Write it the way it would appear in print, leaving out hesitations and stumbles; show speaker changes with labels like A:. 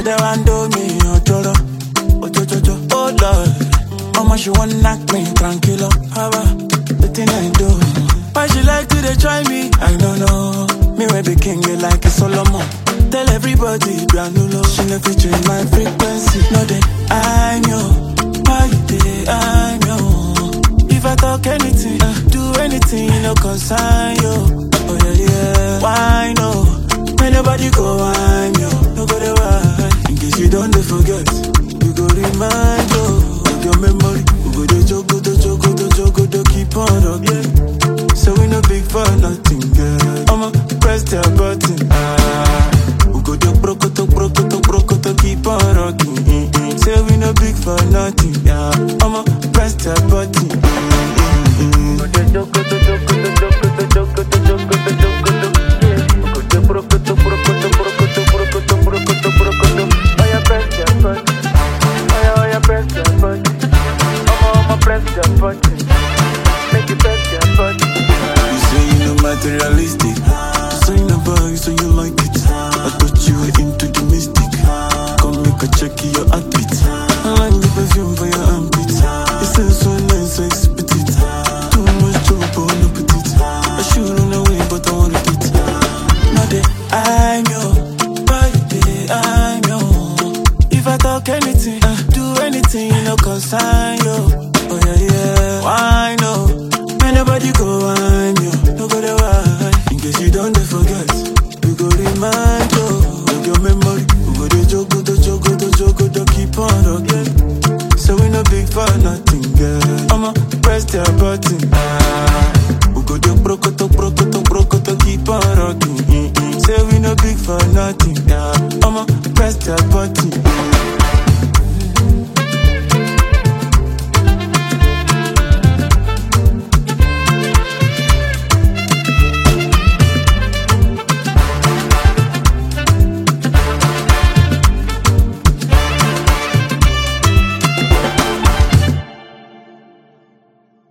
A: they want do me, Ojoro, Ojojojo, oh Lord. Mama, she wanna knock me, tranquilo, haba, the thing I do. Why she like to they try me? I don't know. Me we be king, you like a Solomon. Tell everybody, granulo. She never change my frequency. No, then I know. Why you day, I know. If I talk anything, do anything, no consign you. Oh yeah, yeah. Why no? May nobody go on you. No go there, why? In case you don't forget, you go remind you of your memory. You go to jogo, keep on rocking. So we no big for nothing, girl. I'ma press the button. We go to brokoto, keep on rocking. Say we no big for nothing, yeah. I'ma press the button. Materialistic, so you know boy, so you like it. I thought you were into the mystic. Come make a check your heartbeat. I like the perfume for your armpit. It smells so nice, I spit it. Too much trouble, no petite. I should run away, but I want it. Now that I know, by the I know. If I talk anything, do anything, no consign you. Oh yeah, yeah. Why no? May nobody go on you. No go there, why? In case you don't forget, we go remind you of your memory. We go to jogo, keep on rocking. So we no big for nothing, girl. I'ma press the button. We go to brokoto, keep on rocking. Say we no big for nothing, yeah. I'ma press the button.